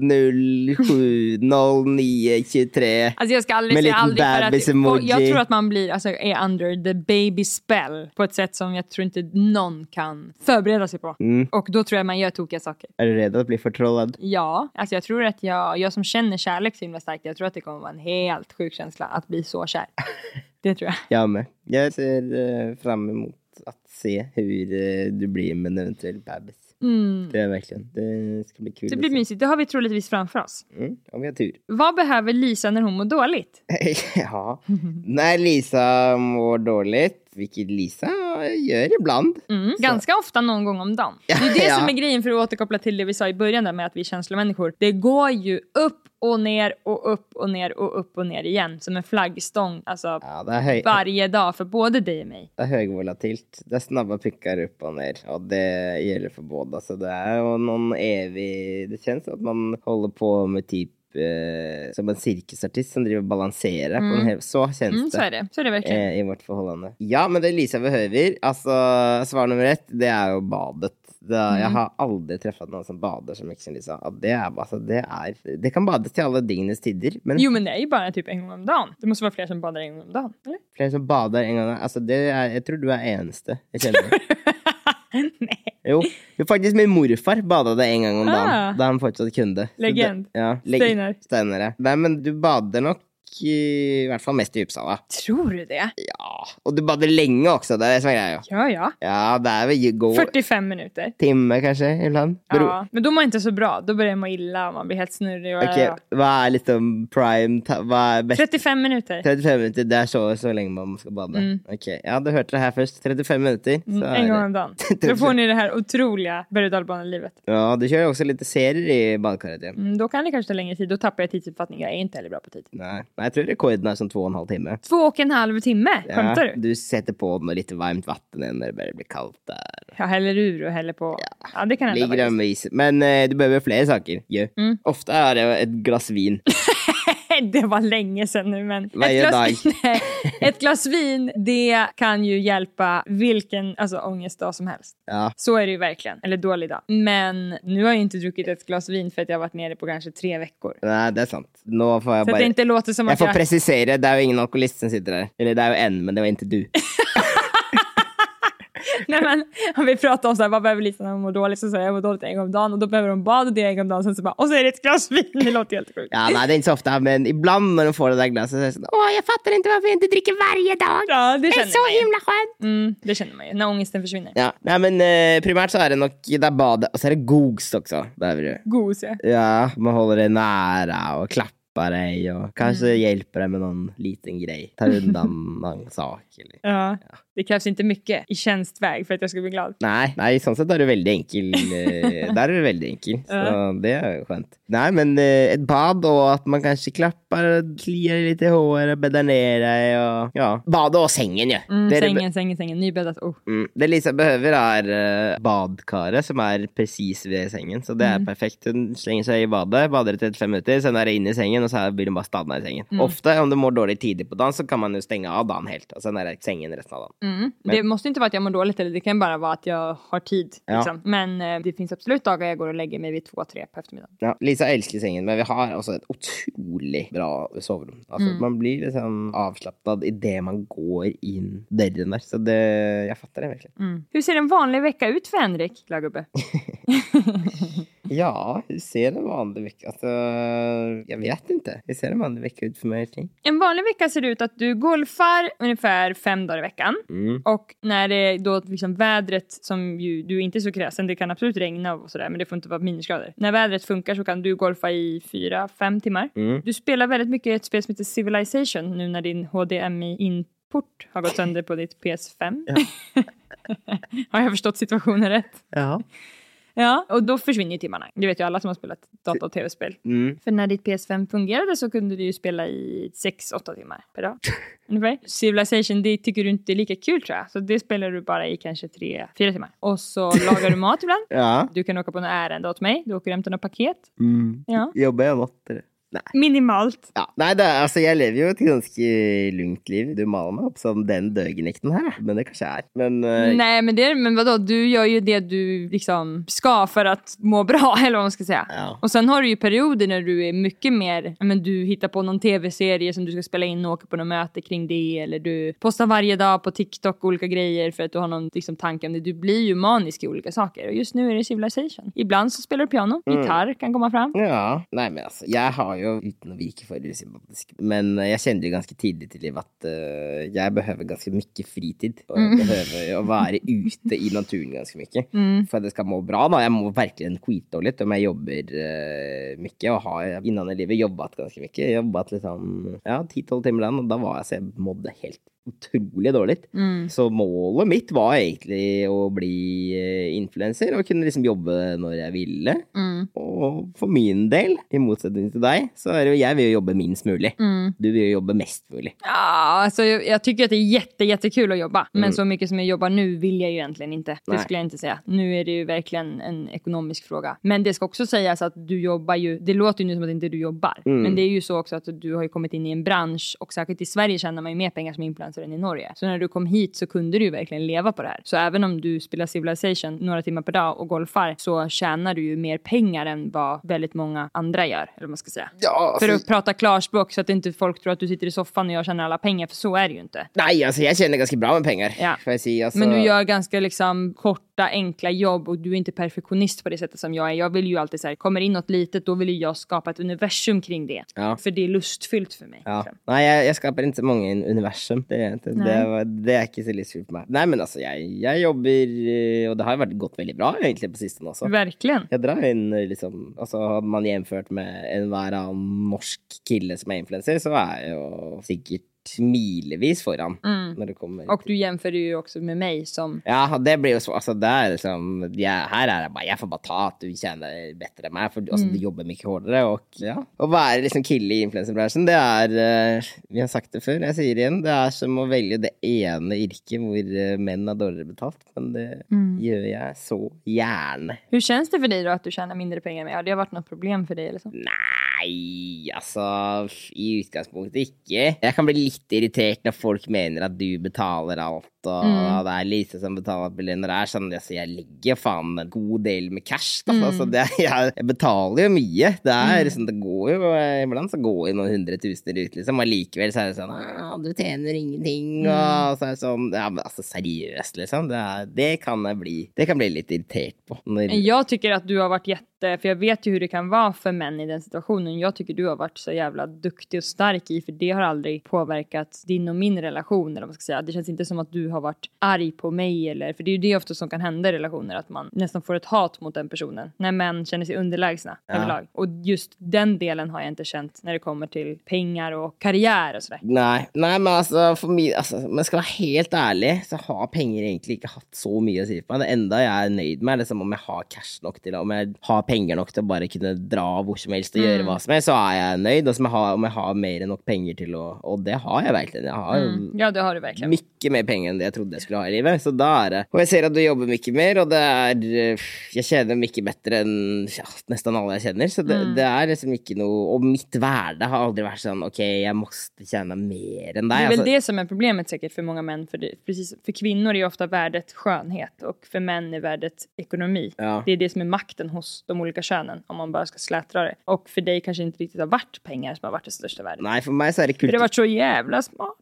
070923. Alltså jag ska aldrig säga aldrig för att jag tror att man blir är under the baby spell på ett sätt som jag tror inte någon kan förbereda sig på. Och då tror jag man gör tokiga saker. Är du redo att bli förtrollad? Ja, alltså jag tror att jag som känner kärlek så himla starkt, jag tror att det kommer vara en helt sjuk känsla att bli så kär. Det tror jag. Jag med. Jag ser fram emot att se hur du blir med en eventuell bebis. Det är verkligen. Det ska bli kul. Det blir mysigt. Det har vi troligtvis framför oss. Om vi har tur. Vad behöver Lisa när hon mår dåligt? Ja. När Lisa mår dåligt, vilket Lisa gör ibland. Ganska ofta någon gång om dagen. Det är det som är grejen, för att återkoppla till det vi sa i början där med att vi är känslomänniskor. Det går ju upp och ner och upp och ner och upp och ner igen. Som en flaggstång. Alltså varje dag för både dig och mig. Det är högvolatilt. Det är snabba prickar upp och ner. Och det gäller för båda. Så det är ju någon evig... Det känns att man håller på med typ som en cirkusartist som driver och balanserar på en så känns det. Så är det verkligen. I vårt förhållande. Ja, men det Lisa behöver, alltså svar nummer 1, det är ju badet. Jag har aldrig träffat någon som badar som liksom Lisa. Det kan badas till alla dygnets tider. Men... Jo, men det är ju bara typ en gång om dagen. Det måste vara fler som badar en gång om dagen, eller? Fler som badar en gång om dagen. Alltså jag tror du är enste. Jag känner det. Nej. Jo, faktiskt min morfar badade en gång om dagen. Där han fortsatt kunde. Legend. Steinar. Nej, men du badar nog i hvert fall mest i Uppsala. Tror du det? Ja, och du badar länge också, det är så grejer. Ja. Ja, där vi går 45 minuter. Timme kanske ibland. Ja, men då mår inte så bra. Då börjar man illa och man blir helt snurrig. Okej, vad är liksom prime? Vad är bäst? 35 minuter. 35 minuter, det är så länge man ska bada. Okej, ja, du hörde det här först. 35 minuter. En gång om dagen. Då får ni det här otroliga berg- och dalbanelivet. Ja, du kör också lite serier i badkaret. Ja. Då kan det kanske ta längre tid. Då tappar jag tidsuppfattning. Jag är inte heller bra på tid. Nej, jag tror rekorden är som 2,5 timme. 2,5 timme? Skämtar du? Du sätter på med lite varmt vatten när det börjar bli kallt där. Jag häller ur och häller på. Ja, det kan hända faktiskt. Men du behöver fler saker. Ja. Ofta är det ett glas vin. Det var länge sedan nu, men ett glas vin, det kan ju hjälpa vilken ångestdag som helst. Ja. Så är det ju verkligen. Eller dålig dag. Men nu har jag inte druckit ett glas vin för att jag har varit nere på kanske 3 veckor. Nej, det är sant. Nu får jag så bara... det inte låter som jag får precisera, det är ju ingen alkoholist som sitter där. Eller det är ju en, men det var inte du. Nej, men om vi pratar om så här, vad behöver Lisa när hon mår dåligt, så säger jag mår dåligt en gång om dagen, och då behöver hon bada det en gång om dagen, så bara, och så är det ett glas vin. Det låter helt sjukt. Ja, nej, det är inte så ofta, men ibland när de får det där glaset så är det så, jag fattar inte varför jag inte dricker varje dag. Ja, det är så himla skönt. Det känner man ju, när ångesten försvinner. Ja, nej, men primärt så är det nog där badet, och så är det gogs också, behöver du. Gos, ja. Ja, man håller det nära och klappar dig och kanske hjälper dig med någon liten grej. Tar undan någon sak. Eller. Ja, det krävs inte mycket i tjänstväg för att jag ska bli glad. Nej, sånt sätt är det väldigt enkel. Där är det väldigt enkel. Så det är skönt. Nej, men ett bad och att man kanske klappar, kliar lite i håret, bäddar ner dig och ja. Bad och sängen, ja. Sängen, nybäddat. Det Lisa behöver är badkaret som är precis vid sängen. Så det är perfekt. Hon slänger sig i badet, badar i 35 minuter, sen är det inne i sängen och så här blir de bara stanna i sängen. Ofta om du mår dåligt tidigt på dagen så kan man nu stänga av dagen helt. Och sen är det sängen resten av dagen. Det måste inte vara att jag mår dåligt, eller det kan bara vara att jag har tid. Liksom. Men det finns absolut dagar jag går och lägger mig vid 2-3 på eftermiddagen. Ja, Lisa älskar sängen, men vi har också ett otroligt bra sovrum. Alltså man blir liksom avslappnad i det man går in dörren där. Så jag fattar det verkligen. Hur ser en vanlig vecka ut för Henrik, Lagubbe? Ja, hur ser en vanlig vecka? Alltså, jag vet inte. Hur ser en vanlig vecka ut för mig? En vanlig vecka ser ut att du golfar ungefär 5 dagar i veckan. Och när det är då liksom vädret, som ju, du är inte så kräsen, det kan absolut regna och sådär, men det får inte vara minusgrader. När vädret funkar så kan du golfa i 4-5 timmar. Du spelar väldigt mycket ett spel som heter Civilization nu när din HDMI-input har gått sönder på ditt PS5. Ja. Har jag förstått situationen rätt? Ja. Ja, och då försvinner ju timmarna. Det vet ju alla som har spelat data- och tv-spel. För när ditt PS5 fungerade så kunde du ju spela i 6-8 timmar per dag. Ungefär. Civilization, det tycker du inte är lika kul tror jag. Så det spelar du bara i kanske 3-4 timmar. Och så lagar du mat ibland. Ja. Du kan åka på något ärende åt mig. Du åker hem till något paket. Ja. Jobber jeg godt, eller? Nei. Minimalt. Ja, nei, altså, jeg lever jo et ganske lungt liv. Du maler meg opp som den døgenekten her, men det kanskje er. Men, Nej, men vadå? Du gör ju det du liksom ska för att må bra, eller vad man ska säga. Ja. Och sen har du ju perioder när du är mycket mer, men du hittar på någon tv-serie som du ska spela in och åka på något möte kring det, eller du postar varje dag på TikTok olika grejer för att du har någon liksom, tanke om det. Du blir ju manisk i olika saker, och just nu är det Civilization. Ibland så spelar du piano, gitarr kan komma fram. Ja, nei, men altså, jeg har jo, uten å vike for usympatisk, men jeg kjenner jo ganske tidlig til livet at jeg behøver ganske mye fritid, og jeg behøver å være ute i naturen ganske mye, for at det skal må bra da. Jeg må virkelig kvite litt om jeg jobber mye, og har innan i livet jobbet ganske mye. Jeg jobbet liksom, ja, 10-12 timer den, og da var jeg så jeg mådde helt utrolig dårlig. Så målet mitt var egentlig å bli influencer og kunne liksom jobbe når jeg ville. Og for min del, i motsetning till dig, så är det ju jag vill jobba minst mulig. Du vill jobba mest mulig. Ja, alltså jag tycker att det är jättekul att jobba. Men så mycket som jag jobbar nu vill jag ju egentligen inte. Det skulle jag inte säga. Nu är det ju verkligen en ekonomisk fråga. Men det ska också sägas att du jobbar ju, det låter ju nu som att inte du jobbar. Men det är ju så också att du har ju kommit in i en bransch, och säkert i Sverige tjänar man ju mer pengar som influencer än i Norge. Så när du kom hit så kunde du ju verkligen leva på det här. Så även om du spelar Civilization några timmar per dag och golfar, så tjänar du ju mer pengar än vad väldigt många andra gör, eller vad man ska säga. Ja, alltså, för att prata klarspråk så att inte folk tror att du sitter i soffan och jag tjänar alla pengar, för så är det ju inte. Nej, alltså jag tjänar ganska bra med pengar, ja. får jag säga. Alltså... Men du gör ganska liksom korta, enkla jobb, och du är inte perfektionist på det sättet som jag är. Jag vill ju alltid så här, kommer in något litet, då vill ju jag skapa ett universum kring det. Ja. För det är lustfyllt för mig. Ja. Nej, jag skapar inte många universum. Det är inte. Det är inte så lystfyllt för mig. Nej, men alltså jag jobbar, och det har varit gått väldigt bra egentligen på sistone också. Verkligen. Jag drar in liksom, alltså hade man jämfört med en varann norsk kille som är influencer, så är jag säkert milevis foran när det kommer. Och du jämför ju också med mig som... Ja, det blir ju så. Alltså där liksom, här är det bara, jag får bara ta att du känner bättre än mig, för alltså, du jobbar mycket hårdare, och ja. Och vara liksom kille i influencerbranschen, det är, vi har sagt det før, jag säger det igen, det är som att välja det ene yrket hvor män har dårligere betalt, men det gör jag så gärna. Hur känns det för dig då att du tjänar mindre pengar med? Har det varit något problem för dig eller så? Nej, alltså i utgangspunktet ikke. Jag kan bli lite irritert när folk mener att du betaler allt, och det är lite som betaler bilen när det är sånn, alltså jag lägger fan en god del med cash då. Alltså det, jag betalar ju mycket. Det är liksom, det går ju ibland så går ju någon 100 000 ut liksom, och likväl så är det sånn, du tjänar ingenting, och så är det sånn, ja, men alltså seriöst liksom, det kan bli lite irritert på. Jag tycker att du har varit för jag vet ju hur det kan vara för män i den situationen. Jag tycker du har varit så jävla duktig och stark i, för det har aldrig påverkat din och min relation, eller vad man ska säga. Det känns inte som att du har varit arg på mig, eller, för det är ju det ofta som kan hända i relationer, att man nästan får ett hat mot den personen när män känner sig underlägsna överlag. Och just den delen har jag inte känt när det kommer till pengar och karriär och sådär. Nej, men alltså för mig, alltså, man ska vara helt ärlig, så har pengar egentligen inte haft så mycket att säga på. Det enda jag är nöjd med är liksom om jag har cash nog till, om jag har pengar nog till att bara kunna dra hvor som helst och göra vad som helst, så är jag nöjd. Och om jag har mer än nog pengar till, och det har jag verkligen. Jag har ja, det har du verkligen. Mycket mer pengar än det jag trodde jag skulle ha i livet. Så där är det. Och jag ser att du jobbar mycket mer, och det är, jag känner mycket bättre än nästan alla jag känner. Så det är liksom mycket nog, och mitt värde har aldrig varit sån, okej, jag måste tjäna mer än dig. Det är väl det som är problemet säkert för många män, för precis, för kvinnor är ju ofta värdet skönhet, och för män är värdet ekonomi. Ja. Det är det som är makten hos de olika könen, om man bara ska slätra det. Och för dig kanske inte riktigt har varit pengar som har varit det största värdet. Nej, för mig så är det för det har varit så jävla smart.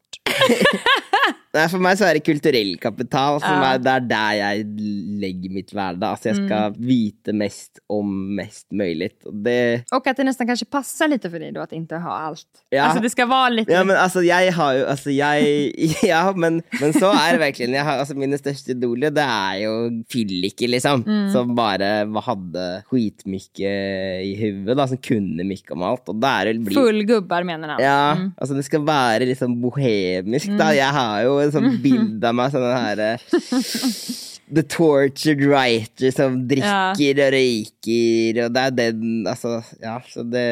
Nej, för mig så är det kulturell kapital som är där jag lägger mitt värde. Alltså jag ska vita mest om mest möjligt. Och att det nästan kanske passar lite för dig då att inte ha allt. Ja. Alltså det ska vara lite... Ja, men alltså jag har ju, alltså ja, men så är det verkligen. Jag har, alltså mina största idoler, det är ju Fylliker liksom, som bara hade skitmycket i huvudet, då, som kunde mycket om allt. Och där blir fullgubbar menar han. Ja, alltså det ska vara liksom bohemisk. Då. Jag har ju en sånn bild av meg, sånn den her The Tortured Writer som drikker og røyker, og det er den, altså, ja, så det,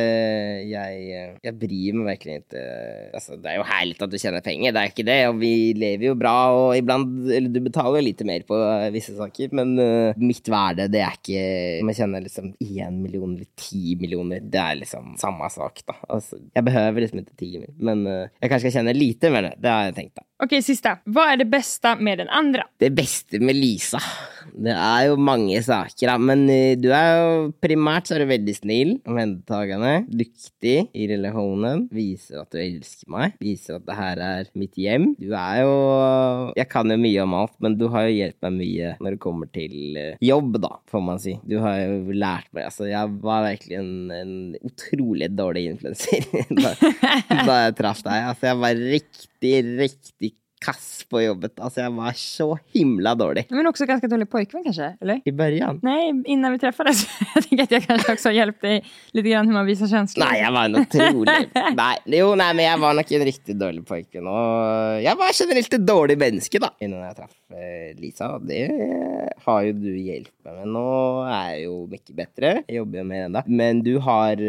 jeg bryr meg virkelig ikke, altså, det er jo herlig at du tjener penger, det er ikke det, og vi lever jo bra, og iblant, eller du betaler jo litt mer på visse saker, men mitt verde, det er ikke, om jeg kjenner liksom 1 million eller 10 millioner, det er liksom samme sak da, altså, jeg behøver liksom ikke 10 millioner, men jeg kanskje skal kjenne lite mer, det har jeg tenkt da. Okej, sista. Vad är det bästa med den andra? Det bästa med Lisa, det er jo mange saker, da. Men du er jo, primært så er du veldig snill, omhändertagende, dyktig i relasjonen, viser at du elsker meg, viser at det her er mitt hjem. Du er jo, jeg kan jo mye om alt, men du har jo hjulpet meg mye når det kommer til jobb da, får man si. Du har jo lært meg, altså jeg var virkelig en utrolig dårlig influencer da jeg traff deg. Altså jeg var riktig kass på jobbet. Alltså jag var så himla dålig. Men också ganska dålig pojkvän kanske, eller? I början? Nej, innan vi träffades. Jag tänker att jag kanske också har hjälpt dig lite grann hur man visar känslor. Nej, jag var nog otrolig. Nej, men jag var nog en riktigt dålig pojkvän. Och jag var generellt ett dålig menneske da, innan jag träffade Lisa. Det har ju du hjälpt mig med. Nu är jag ju mycket bättre. Jag jobbar med den da. Men du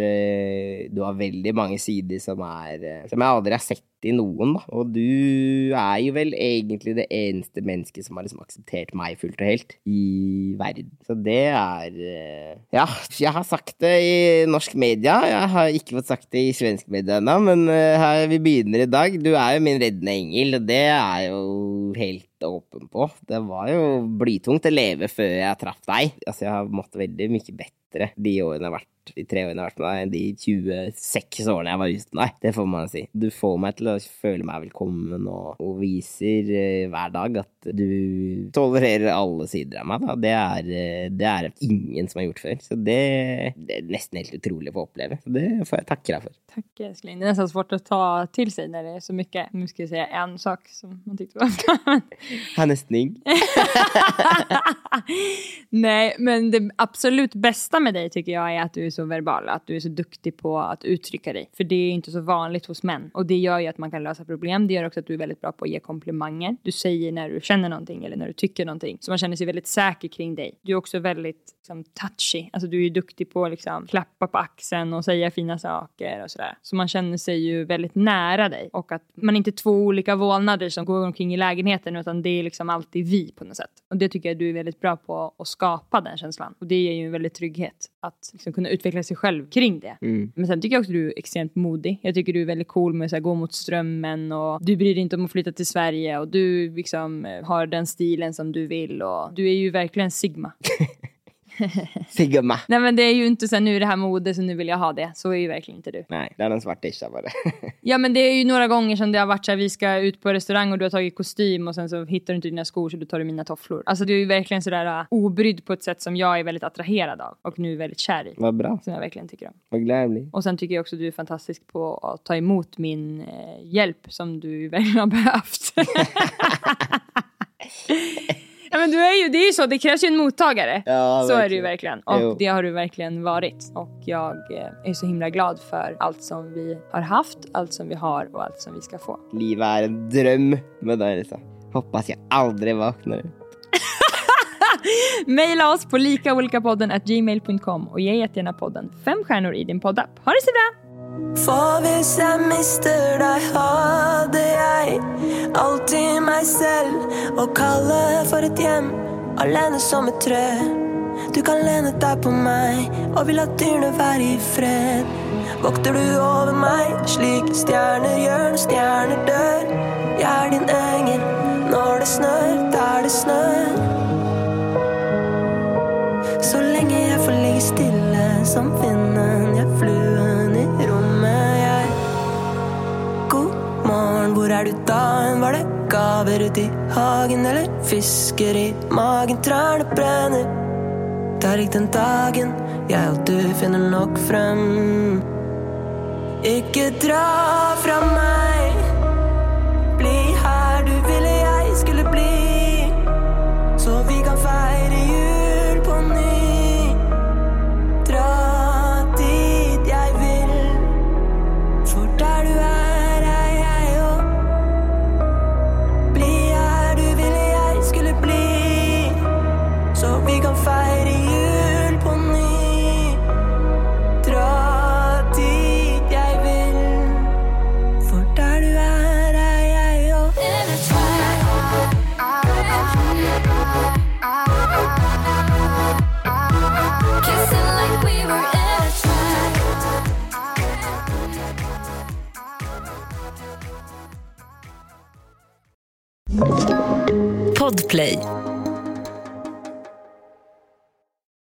har väldigt många sidor som jag aldrig har sett i noen da. Og du er jo vel egentlig det eneste mennesket som har liksom akseptert meg fullt og helt i verden. Så det ja, jeg har sagt det i norsk media, jeg har ikke fått sagt det i svensk media enda, men her vi begynner i dag. Du er jo min reddende engel, og det er jo helt åpen på. Det var jo blytungt å leve før jeg traff deg. Altså jeg har måttet veldig mye bedre de årene jeg har vært, de 3 årene jeg har vært med deg, enn de 26 årene jeg var uten deg. Det får man si. Du får meg til å føle meg velkommen og viser hver dag at du tolererer alle sider av meg. Da. Det er ingen som har gjort før. Så det er nesten helt utrolig å få oppleve. Så det får jeg takke deg for. Tack älskling. Det är nästan svårt att ta till sig när det är så mycket. Nu ska jag säga en sak som man tyckte var Han är snygg. Nej, men det absolut bästa med dig tycker jag är att du är så verbal. Att du är så duktig på att uttrycka dig. För det är inte så vanligt hos män. Och det gör ju att man kan lösa problem. Det gör också att du är väldigt bra på att ge komplimanger. Du säger när du känner någonting eller när du tycker någonting. Så man känner sig väldigt säker kring dig. Du är också väldigt liksom, touchy. Alltså du är ju duktig på att liksom, klappa på axeln och säga fina saker och sådär. Så man känner sig ju väldigt nära dig. Och att man inte är 2 olika vålnader som går omkring i lägenheten. Utan det är liksom alltid vi på något sätt. Och det tycker jag du är väldigt bra på att skapa den känslan. Och det ger ju en väldigt trygghet. Att liksom kunna utveckla sig själv kring det. Mm. Men sen tycker jag också att du är extremt modig. Jag tycker du är väldigt cool med att gå mot strömmen. Och du bryr dig inte om att flytta till Sverige. Och du liksom har den stilen som du vill. Och du är ju verkligen Sigma. Sigma. Nej men det är ju inte så här, nu är det här mode så nu vill jag ha det. Så är ju verkligen inte du. Nej, det är en svart tisha bara. Ja men det är ju några gånger som det har varit så här, vi ska ut på restaurang och du har tagit kostym och sen så hittar du inte dina skor så du tar du mina tofflor. Alltså du är ju verkligen sådär obrydd på ett sätt som jag är väldigt attraherad av och nu är väldigt kär i. Vad bra. Som jag verkligen tycker om. Vad glad jag blir. Och sen tycker jag också att du är fantastisk på att ta emot min hjälp som du verkligen har behövt. Ja, men det är ju så, det krävs ju en mottagare. Ja, så är det ju verkligen. Och det har du verkligen varit. Och jag är så himla glad för allt som vi har haft, allt som vi har och allt som vi ska få. Livet är en dröm med dig, Lisa. Hoppas jag aldrig vaknar ut. Maila oss på likaolikapodden@gmail.com och ge jättegärna podden 5 stjärnor i din poddapp. Ha det så bra! For hvis jeg mister deg, hadde jeg alltid meg selv å kalle for et hjem, alene som et tre. Du kan lene deg på meg og vil at dyrene være i fred. Vokter du over meg slik stjerner gjør når stjerner dør. Jeg din engel når det snør, der det snør. Så lenge jeg får ligge stille som vinden, jeg fluen i rommet, jeg. God morgen, hvor du da? Var det gaver ut i hagen, eller fisker i magen? Trærne brenner. Der gikk den dagen, jeg og du finner nok frem. Ikke dra fra meg. Bli her, du ville jeg skulle bli. Så vi kan feire jul på ny. Dra dit jeg vil. For der du er jeg og. Bli Podplay.